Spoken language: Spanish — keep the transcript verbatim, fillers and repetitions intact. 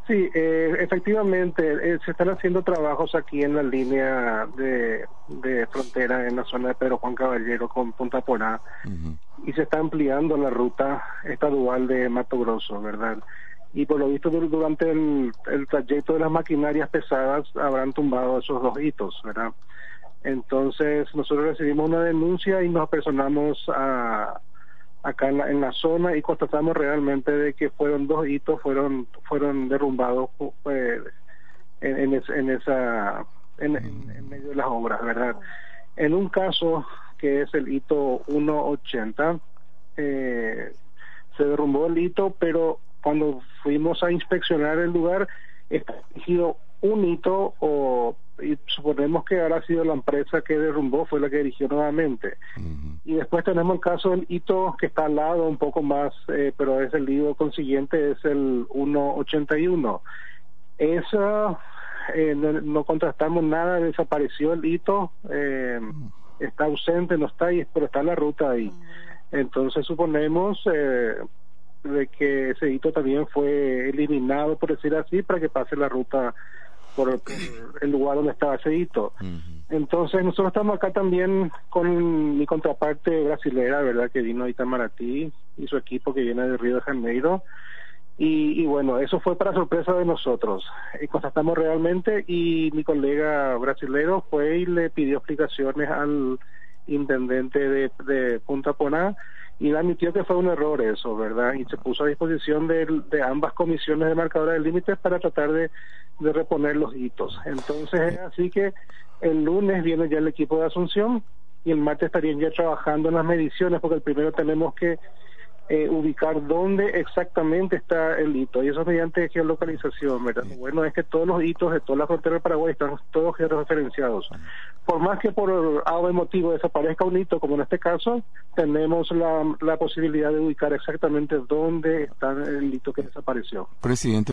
Sí, eh, efectivamente, eh, se están haciendo trabajos aquí en la línea de, de frontera en la zona de Pedro Juan Caballero con Punta Porá, uh-huh. y se está ampliando la ruta estadual de Mato Grosso, ¿verdad? Y por lo visto durante el, el trayecto de las maquinarias pesadas habrán tumbado esos dos hitos, ¿verdad? Entonces nosotros recibimos una denuncia y nos apersonamos a acá en la, en la zona y constatamos realmente de que fueron dos hitos, fueron fueron derrumbados pues, en, en, es, en esa en, en, en medio de las obras, ¿verdad? En un caso que es el hito ciento ochenta, eh, se derrumbó el hito, pero cuando fuimos a inspeccionar el lugar está erigido un hito, o y suponemos que habrá sido la empresa que derrumbó, fue la que erigió nuevamente. Uh-huh. Y después tenemos el caso del hito que está al lado un poco más, eh, pero es el hito consiguiente, es el ciento ochenta y uno. Esa, eh, no, no contrastamos nada, desapareció el hito, eh, uh-huh. está ausente, no está ahí, pero está en la ruta ahí. Uh-huh. Entonces suponemos eh, de que ese hito también fue eliminado, por decir así, para que pase la ruta por el lugar donde estaba ese hito. Uh-huh. Entonces nosotros estamos acá también con mi contraparte brasilera, ¿verdad?, que vino a Itamaraty, y su equipo que viene de Río de Janeiro, y, y bueno, eso fue para sorpresa de nosotros. Y constatamos realmente, y mi colega brasilero fue y le pidió explicaciones al intendente de, de Punta Porá, y le admitió que fue un error eso, ¿verdad? Y se puso a disposición de, de ambas comisiones de marcadora de límites para tratar de, de reponer los hitos. Entonces es así que el lunes viene ya el equipo de Asunción y el martes estarían ya trabajando en las mediciones, porque el primero tenemos que eh, ubicar dónde exactamente está el hito, y eso mediante geolocalización, ¿verdad? Lo bueno es que todos los hitos de toda la frontera de Paraguay están todos georreferenciados. Por más que por algún motivo desaparezca un hito, como en este caso, tenemos la, la posibilidad de ubicar exactamente dónde está el hito que desapareció. Presidente.